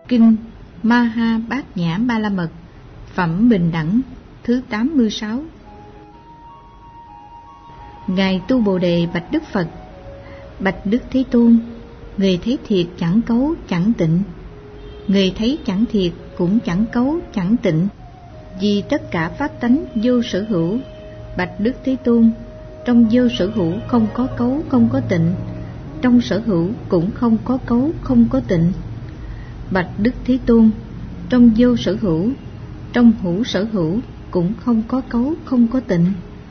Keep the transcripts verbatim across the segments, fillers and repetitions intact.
Kinh Maha Bát Nhã Ba La Mật, Phẩm Bình Đẳng thứ tám mươi sáu. Ngài Tu Bồ Đề bạch Đức Phật: Bạch Đức Thế Tôn, người thấy thiệt chẳng cấu chẳng tịnh, người thấy chẳng thiệt cũng chẳng cấu chẳng tịnh, vì tất cả pháp tánh vô sở hữu. Bạch Đức Thế Tôn, trong vô sở hữu không có cấu không có tịnh, trong sở hữu cũng không có cấu không có tịnh. Bạch Đức Thế Tôn, trong vô sở hữu, trong hữu sở hữu cũng không có cấu không có tịnh.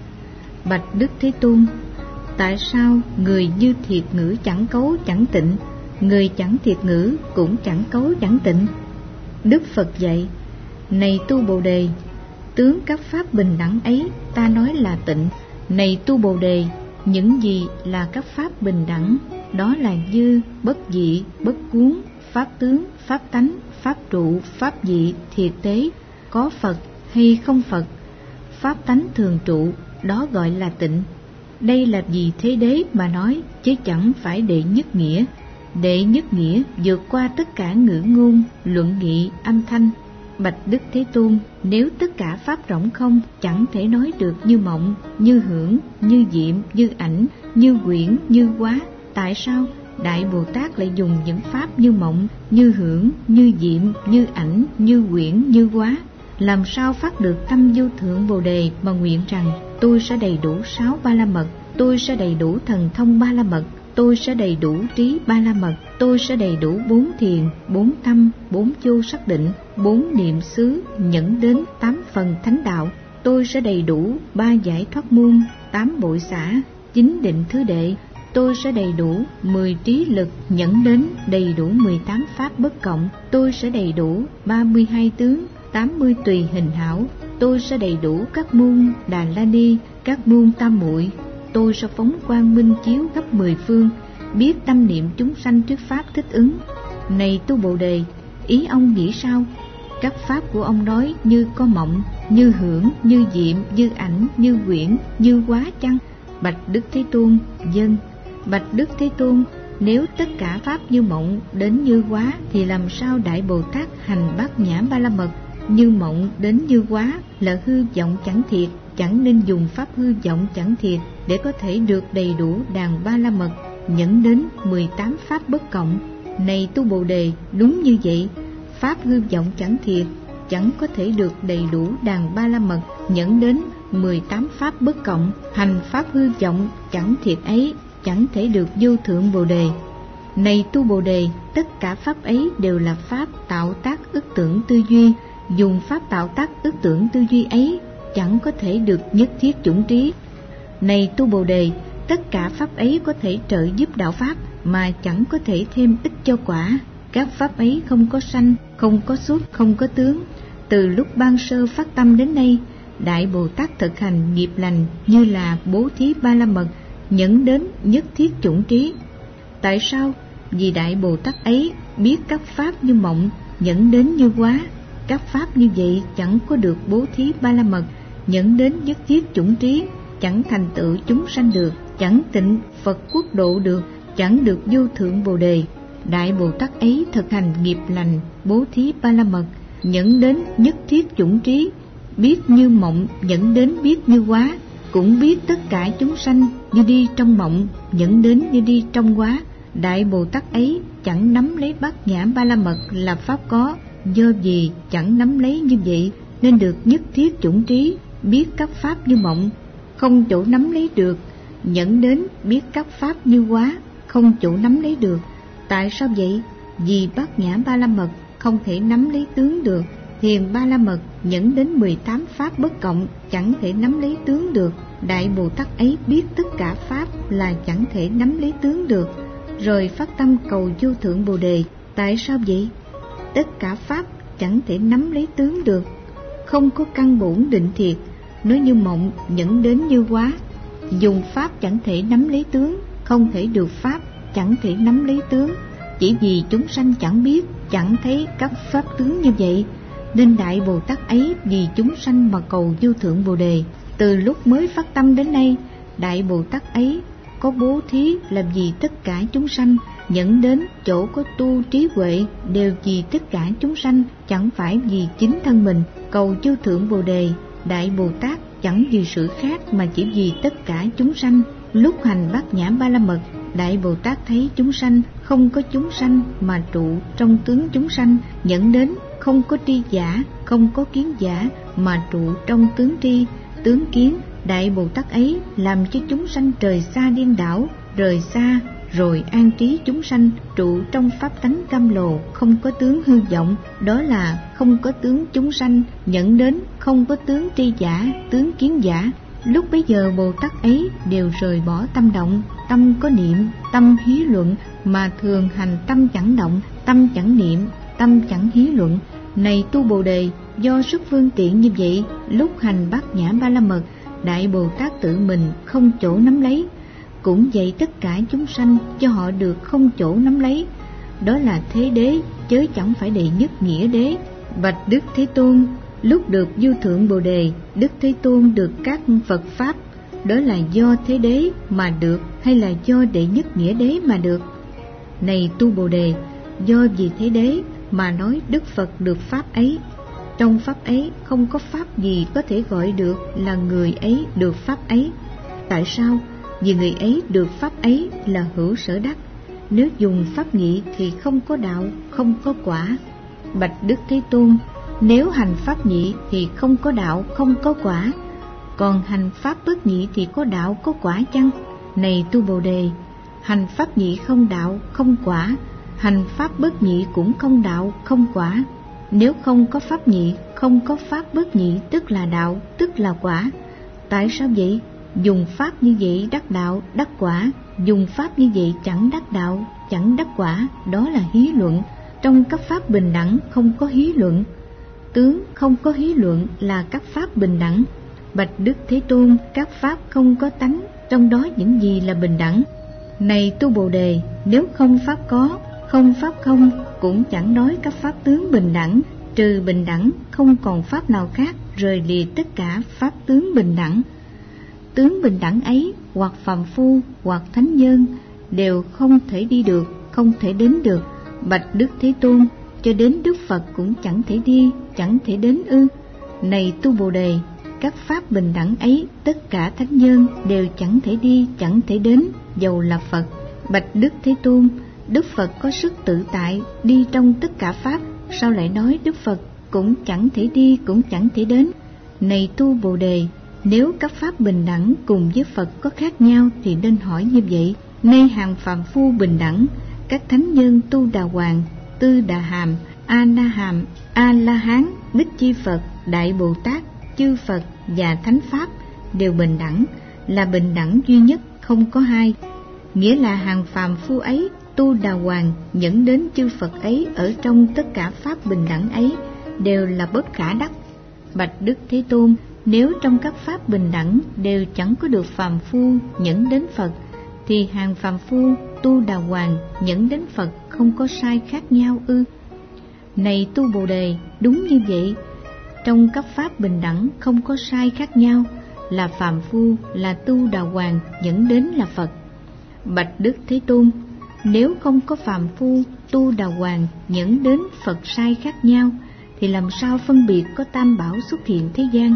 Bạch Đức Thế Tôn, tại sao người như thiệt ngữ chẳng cấu chẳng tịnh, người chẳng thiệt ngữ cũng chẳng cấu chẳng tịnh? Đức Phật dạy: Này Tu Bồ Đề, tướng các pháp bình đẳng ấy ta nói là tịnh. Này Tu Bồ Đề, những gì là các pháp bình đẳng? Đó là dư, bất dị, bất cuốn, pháp tướng, pháp tánh, pháp trụ, pháp dị, thiệt tế, có Phật hay không Phật, pháp tánh thường trụ, đó gọi là tịnh. Đây là vì thế đế mà nói, chứ chẳng phải đệ nhất nghĩa. Đệ nhất nghĩa vượt qua tất cả ngữ ngôn, luận nghị, âm thanh. Bạch Đức Thế Tôn, nếu tất cả pháp rỗng không, chẳng thể nói được như mộng, như hưởng, như diệm, như ảnh, như quyển, như hóa. Tại sao Đại Bồ Tát lại dùng những pháp như mộng, như hưởng, như diệm, như ảnh, như quyển, như hóa? Làm sao phát được tâm vô thượng Bồ Đề mà nguyện rằng tôi sẽ đầy đủ sáu ba la mật, tôi sẽ đầy đủ thần thông ba la mật, tôi sẽ đầy đủ trí ba la mật, tôi sẽ đầy đủ bốn thiền, bốn tâm, bốn vô xác định, bốn niệm xứ, nhẫn đến tám phần thánh đạo, tôi sẽ đầy đủ ba giải thoát môn, tám bội xả, chín định thứ đệ, tôi sẽ đầy đủ mười trí lực, nhẫn đến đầy đủ mười tám pháp bất cộng, tôi sẽ đầy đủ ba mươi hai tướng, tám mươi tùy hình hảo, tôi sẽ đầy đủ các môn Đà La Ni, các môn Tam Muội, tôi sẽ phóng quang minh chiếu khắp mười phương, biết tâm niệm chúng sanh trước pháp thích ứng. Này Tu Bồ Đề, ý ông nghĩ sao? Các pháp của ông nói như có mộng, như hưởng, như diệm, như ảnh, như quyển, như hóa chăng? Bạch Đức Thế Tôn, vâng. Bạch Đức Thế Tôn, nếu tất cả pháp như mộng đến như hóa, thì làm sao Đại Bồ Tát hành Bát Nhã Ba La Mật? Như mộng đến như hóa là hư vọng chẳng thiệt, chẳng nên dùng pháp hư vọng chẳng thiệt để có thể được đầy đủ đàn ba la mật, nhẫn đến mười tám pháp bất cộng. Này Tu Bồ Đề, đúng như vậy, pháp hư vọng chẳng thiệt chẳng có thể được đầy đủ đàn ba la mật, nhẫn đến mười tám pháp bất cộng. Hành pháp hư vọng chẳng thiệt ấy chẳng thể được vô thượng Bồ Đề. Này Tu Bồ Đề, tất cả pháp ấy đều là pháp tạo tác ức tưởng tư duy, dùng pháp tạo tác ức tưởng tư duy ấy chẳng có thể được nhất thiết chủng trí. Này Tu Bồ Đề, tất cả pháp ấy có thể trợ giúp đạo pháp mà chẳng có thể thêm ích cho quả. Các pháp ấy không có sanh, không có xuất, không có tướng. Từ lúc ban sơ phát tâm đến nay, Đại Bồ Tát thực hành nghiệp lành như là bố thí ba la mật, nhẫn đến nhất thiết chủng trí. Tại sao? Vì Đại Bồ Tát ấy biết các pháp như mộng, nhẫn đến như hóa. Các pháp như vậy chẳng có được bố thí ba la mật, nhẫn đến nhất thiết chủng trí, chẳng thành tựu chúng sanh được, chẳng tịnh Phật quốc độ được, chẳng được vô thượng Bồ Đề. Đại Bồ Tát ấy thực hành nghiệp lành, bố thí ba la mật, nhẫn đến nhất thiết chủng trí, biết như mộng, nhẫn đến biết như hóa, cũng biết tất cả chúng sanh như đi trong mộng, nhẫn đến như đi trong hóa. Đại Bồ Tát ấy chẳng nắm lấy Bát Nhã Ba La Mật là pháp có, do vì chẳng nắm lấy như vậy nên được nhất thiết chủng trí, biết các pháp như mộng, không chỗ nắm lấy được, nhẫn đến biết các pháp như hóa, không chỗ nắm lấy được. Tại sao vậy? Vì Bát Nhã Ba La Mật không thể nắm lấy tướng được, thiền ba la mật nhẫn đến mười tám pháp bất cộng chẳng thể nắm lấy tướng được. Đại Bồ Tát ấy biết tất cả pháp là chẳng thể nắm lấy tướng được, rồi phát tâm cầu vô thượng Bồ Đề. Tại sao vậy? Tất cả pháp chẳng thể nắm lấy tướng được, không có căn bổn định thiệt, nói như mộng, nhẫn đến như hóa. Dùng pháp chẳng thể nắm lấy tướng, không thể được pháp chẳng thể nắm lấy tướng. Chỉ vì chúng sanh chẳng biết, chẳng thấy các pháp tướng như vậy, nên Đại Bồ Tát ấy vì chúng sanh mà cầu vô thượng Bồ Đề. Từ lúc mới phát tâm đến nay, Đại Bồ Tát ấy có bố thí là vì tất cả chúng sanh, Dẫn đến chỗ có tu trí huệ đều vì tất cả chúng sanh, chẳng phải vì chính thân mình. Cầu vô thượng Bồ Đề, Đại Bồ Tát chẳng vì sự khác mà chỉ vì tất cả chúng sanh. Lúc hành Bát Nhã Ba La Mật, Đại Bồ Tát thấy chúng sanh không có chúng sanh mà trụ trong tướng chúng sanh, dẫn đến không có tri giả, không có kiến giả mà trụ trong tướng tri, tướng kiến. Đại Bồ Tát ấy làm cho chúng sanh trời xa điên đảo, rời xa rồi an trí chúng sanh trụ trong pháp tánh cam lồ, không có tướng hư vọng, đó là không có tướng chúng sanh, dẫn đến không có tướng tri giả, tướng kiến giả. Lúc bấy giờ Bồ Tát ấy đều rời bỏ tâm động, tâm có niệm, tâm hí luận, mà thường hành tâm chẳng động, tâm chẳng niệm, tâm chẳng hí luận. Này tu Bồ Đề, do sức phương tiện như vậy, lúc hành Bát Nhã Ba La Mật, Đại Bồ Tát tự mình không chỗ nắm lấy, cũng vậy tất cả chúng sanh cho họ được không chỗ nắm lấy. Đó là thế đế, chớ chẳng phải đệ nhất nghĩa đế. Bạch Đức Thế Tôn, lúc được vô thượng Bồ Đề, Đức Thế Tôn được các Phật Pháp, đó là do thế đế mà được hay là do đệ nhất nghĩa đế mà được? Này tu Bồ Đề, do vì thế đế mà nói Đức Phật được Pháp ấy. Trong Pháp ấy không có Pháp gì có thể gọi được là người ấy được Pháp ấy. Tại sao? Vì người ấy được Pháp ấy là hữu sở đắc. Nếu dùng Pháp nhị thì không có đạo, không có quả. Bạch Đức Thế Tôn, nếu hành Pháp nhị thì không có đạo, không có quả. Còn hành Pháp bất nhị thì có đạo, có quả chăng? Này tu Bồ Đề, hành Pháp nhị không đạo, không quả, hành Pháp bất nhị cũng không đạo, không quả. Nếu không có Pháp nhị, không có Pháp bất nhị, tức là đạo, tức là quả. Tại sao vậy? Dùng Pháp như vậy đắc đạo, đắc quả. Dùng Pháp như vậy chẳng đắc đạo, chẳng đắc quả, đó là hí luận. Trong các Pháp bình đẳng không có hí luận. Tướng không có hí luận là các Pháp bình đẳng. Bạch Đức Thế Tôn, các Pháp không có tánh, trong đó những gì là bình đẳng? Này tu Bồ Đề, nếu không Pháp có, không Pháp không, cũng chẳng nói các Pháp tướng bình đẳng. Trừ bình đẳng, không còn Pháp nào khác, rời lìa tất cả Pháp tướng bình đẳng. Tướng bình đẳng ấy, hoặc phàm phu, hoặc thánh nhân, đều không thể đi được, không thể đến được. Bạch Đức Thế Tôn, cho đến Đức Phật cũng chẳng thể đi, chẳng thể đến ư? Này tu Bồ Đề, các Pháp bình đẳng ấy, tất cả thánh nhân đều chẳng thể đi, chẳng thể đến, dầu là Phật. Bạch Đức Thế Tôn, Đức Phật có sức tự tại, đi trong tất cả Pháp, sao lại nói Đức Phật cũng chẳng thể đi, cũng chẳng thể đến? Này tu Bồ Đề, nếu các Pháp bình đẳng cùng với Phật có khác nhau thì nên hỏi như vậy. Nay hàng phàm phu bình đẳng, các thánh nhân Tu Đà Hoàng, Tư Đà Hàm, A Na Hàm, A La Hán, Bích Chi Phật, Đại Bồ Tát, chư Phật và Thánh Pháp đều bình đẳng, là bình đẳng duy nhất, không có hai. Nghĩa là hàng phàm phu ấy, Tu Đà Hoàng dẫn đến chư Phật ấy ở trong tất cả Pháp bình đẳng ấy đều là bất khả đắc. Bạch Đức Thế Tôn, nếu trong các Pháp bình đẳng đều chẳng có được phàm phu nhẫn đến Phật, thì hàng phàm phu Tu Đà Hoàng nhẫn đến Phật không có sai khác nhau ư? Này tu Bồ Đề, đúng như vậy. Trong các Pháp bình đẳng không có sai khác nhau, là phàm phu, là Tu Đà Hoàng nhẫn đến là Phật. Bạch Đức Thế Tôn, nếu không có phàm phu Tu Đà Hoàng nhẫn đến Phật sai khác nhau, thì làm sao phân biệt có tam bảo xuất hiện thế gian?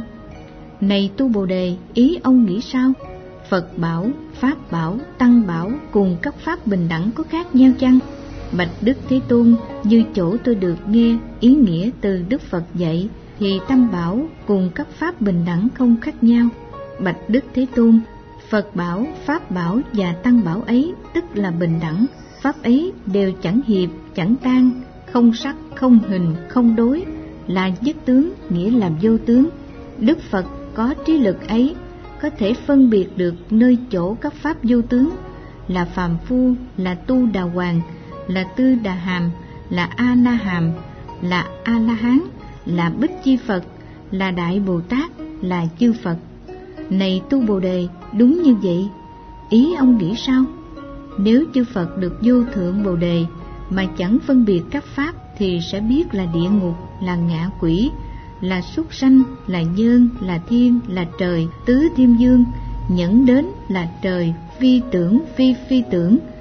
Này tu Bồ Đề, ý ông nghĩ sao? Phật bảo, Pháp bảo, Tăng bảo cùng các Pháp bình đẳng có khác nhau chăng? Bạch Đức Thế Tôn, như chỗ tôi được nghe ý nghĩa từ Đức Phật dạy, thì Tam bảo cùng các Pháp bình đẳng không khác nhau. Bạch Đức Thế Tôn, Phật bảo, Pháp bảo và Tăng bảo ấy tức là bình đẳng. Pháp ấy đều chẳng hiệp, chẳng tan, không sắc, không hình, không đối, là nhất tướng, nghĩa là vô tướng. Đức Phật có trí lực ấy, có thể phân biệt được nơi chỗ các Pháp vô tướng, là phàm phu, là Tu Đà Hoàng, là Tư Đà Hàm, là A Na Hàm, là A La Hán, là Bích Chi Phật, là Đại Bồ Tát, là chư Phật. Này tu Bồ Đề, đúng như vậy. Ý ông nghĩ sao? Nếu chư Phật được vô thượng Bồ Đề mà chẳng phân biệt các Pháp, thì sẽ biết là địa ngục, là ngạ quỷ, là súc sanh, là nhân, là thiên, là trời, tứ thiên dương, nhẫn đến là trời, phi tưởng, phi phi tưởng,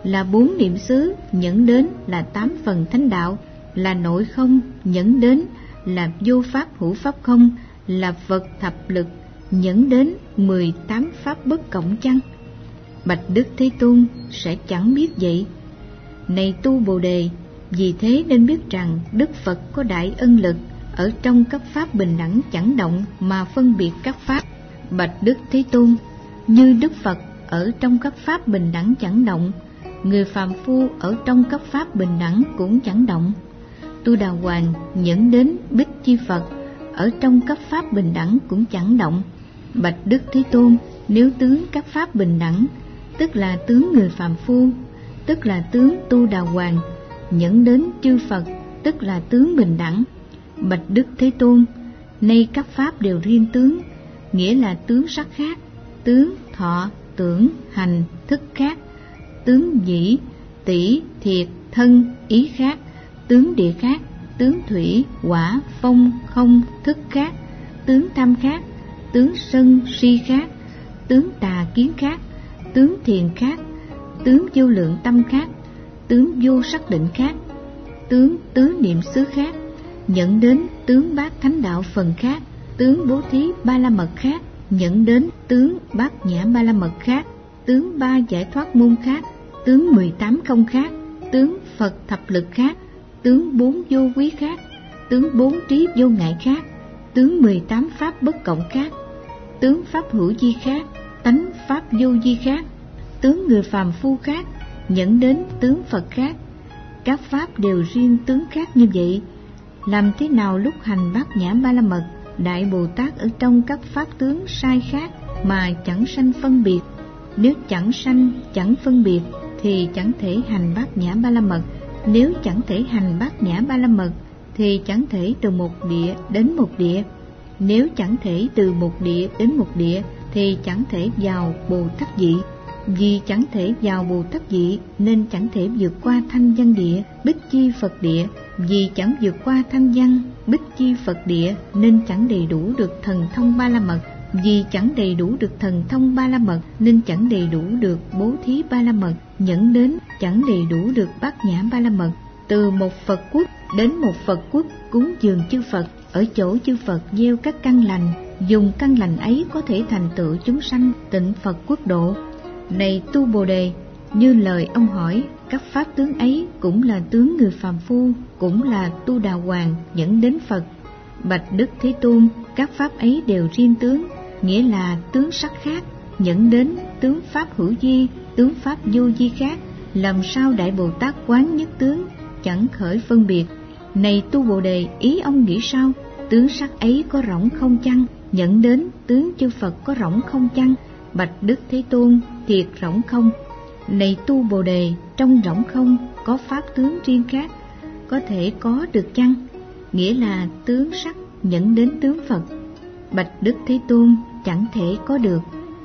là bốn niệm xứ nhẫn đến là tám phần thánh đạo, là nội không nhẫn đến là vô pháp hữu pháp không, là Phật thập lực nhẫn đến mười tám pháp bất cộng chăng? Bạch Đức Thế Tôn sẽ chẳng biết vậy. Này tu Bồ Đề, vì thế nên biết rằng Đức Phật có đại ân lực ở trong các pháp bình đẳng chẳng động mà phân biệt các pháp. Bạch Đức Thế Tôn, như Đức Phật ở trong các pháp bình đẳng chẳng động, người phàm phu ở trong các pháp bình đẳng cũng chẳng động. Tu Đà Hoàng nhẫn đến Bích Chi Phật ở trong các pháp bình đẳng cũng chẳng động. Bạch Đức Thế Tôn, nếu tướng các pháp bình đẳng, tức là tướng người phàm phu, tức là tướng Tu Đà Hoàng, nhẫn đến chư Phật, tức là tướng bình đẳng. Bạch Đức Thế Tôn, nay các pháp đều riêng tướng, nghĩa là tướng sắc khác, tướng thọ, tưởng, hành, thức khác, tướng nhĩ, tỷ, thiệt, thân, ý khác, tướng địa khác, tướng thủy, hỏa, phong, không, thức khác, tướng tham khác, tướng sân, si khác, tướng tà kiến khác, tướng thiền khác, tướng vô lượng tâm khác, tướng vô sắc định khác, tướng tứ niệm xứ khác, nhận đến tướng bát thánh đạo phần khác, tướng bố thí ba la mật khác, nhận đến tướng bát nhã ba la mật khác, tướng ba giải thoát môn khác, tướng mười tám không khác, tướng Phật thập lực khác, tướng bốn vô quý khác, tướng bốn trí vô ngại khác, tướng mười tám pháp bất cộng khác, tướng pháp hữu vi khác, tánh pháp vô vi khác, tướng người phàm phu khác, nhận đến tướng Phật khác. Các pháp đều riêng tướng khác như vậy. Làm thế nào lúc hành bát nhã ba la mật, Đại Bồ Tát ở trong các pháp tướng sai khác mà chẳng sanh phân biệt? Nếu chẳng sanh, chẳng phân biệt thì chẳng thể hành bát nhã ba la mật. Nếu chẳng thể hành bát nhã ba la mật thì chẳng thể từ một địa đến một địa. Nếu chẳng thể từ một địa đến một địa thì chẳng thể vào Bồ Tát vị. Vì chẳng thể vào Bồ Tát vị nên chẳng thể vượt qua thanh văn địa, Bích Chi Phật địa. Vì chẳng vượt qua thanh văn, Bích Chi Phật địa nên chẳng đầy đủ được thần thông ba la mật. Vì chẳng đầy đủ được thần thông ba la mật nên chẳng đầy đủ được bố thí ba la mật, nhẫn đến chẳng đầy đủ được bát nhã ba la mật. Từ một Phật quốc đến một Phật quốc cúng dường chư Phật, ở chỗ chư Phật gieo các căn lành, dùng căn lành ấy có thể thành tựu chúng sanh tịnh Phật quốc độ. Này tu Bồ Đề, như lời ông hỏi, các pháp tướng ấy cũng là tướng người phàm phu, cũng là Tu Đà Hoàng dẫn đến Phật. Bạch Đức Thế Tôn, các pháp ấy đều riêng tướng, nghĩa là tướng sắc khác, dẫn đến tướng pháp hữu vi, tướng pháp vô vi khác. Làm sao Đại Bồ Tát quán nhất tướng, chẳng khởi phân biệt? Này tu Bồ Đề, ý ông nghĩ sao? Tướng sắc ấy có rỗng không chăng? Nhận đến tướng chư Phật có rỗng không chăng? Bạch Đức Thế Tôn, thiệt rỗng không. Này tu Bồ Đề, trong rỗng không có pháp tướng riêng khác, có thể có được chăng? Nghĩa là tướng sắc nhận đến tướng Phật. Bạch Đức Thế Tôn, chẳng thể có được.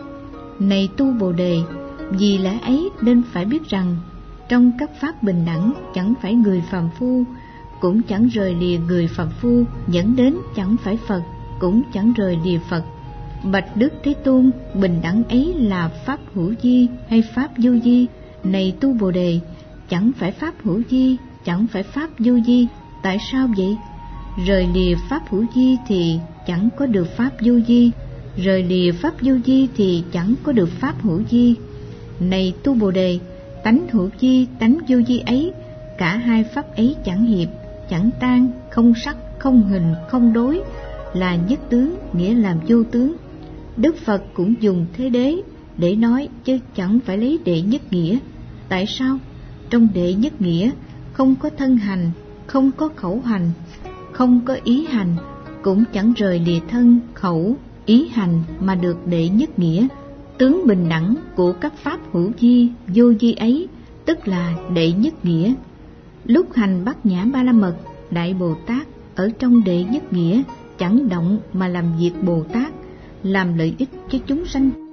Này tu Bồ Đề, vì lẽ ấy nên phải biết rằng trong các pháp bình đẳng chẳng phải người phàm phu, cũng chẳng rời lìa người phàm phu, dẫn đến chẳng phải Phật, cũng chẳng rời lìa Phật. Bạch Đức Thế Tôn, bình đẳng ấy là pháp hữu vi hay pháp vô vi? Này tu Bồ Đề, chẳng phải pháp hữu vi, chẳng phải pháp vô vi. Tại sao vậy? Rời lìa pháp hữu vi thì chẳng có được pháp vô vi, rời lìa pháp vô vi thì chẳng có được pháp hữu vi. Này tu Bồ Đề, tánh hữu vi, tánh vô vi ấy, cả hai pháp ấy chẳng hiệp, chẳng tan, không sắc, không hình, không đối, là nhất tướng, nghĩa là vô tướng. Đức Phật cũng dùng thế đế để nói, chứ chẳng phải lấy đệ nhất nghĩa. Tại sao? Trong đệ nhất nghĩa không có thân hành, không có khẩu hành, không có ý hành, cũng chẳng rời lìa thân, khẩu, ý hành mà được đệ nhất nghĩa. Tướng bình đẳng của các pháp hữu vi, vô vi ấy, tức là đệ nhất nghĩa. Lúc hành bát nhã ba la mật, Đại Bồ Tát ở trong đệ nhất nghĩa chẳng động mà làm việc Bồ Tát, làm lợi ích cho chúng sanh.